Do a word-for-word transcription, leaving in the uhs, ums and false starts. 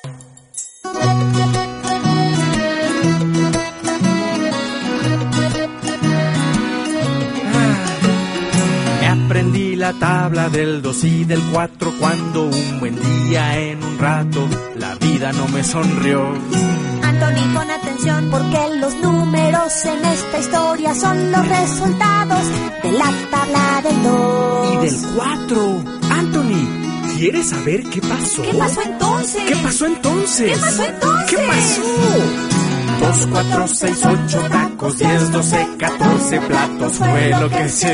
Me aprendí la tabla del dos y del cuatro cuando un buen día en un rato la vida no me sonrió. Anthony, pon atención porque los números en esta historia son los resultados de la tabla del dos. Y del cuatro. Anthony, ¿quieres saber qué pasó? ¿Qué pasó entonces? ¿Qué pasó entonces? ¿Qué pasó entonces? ¿Qué pasó? Dos, cuatro, seis, ocho tacos, diez, doce, catorce platos fue lo que se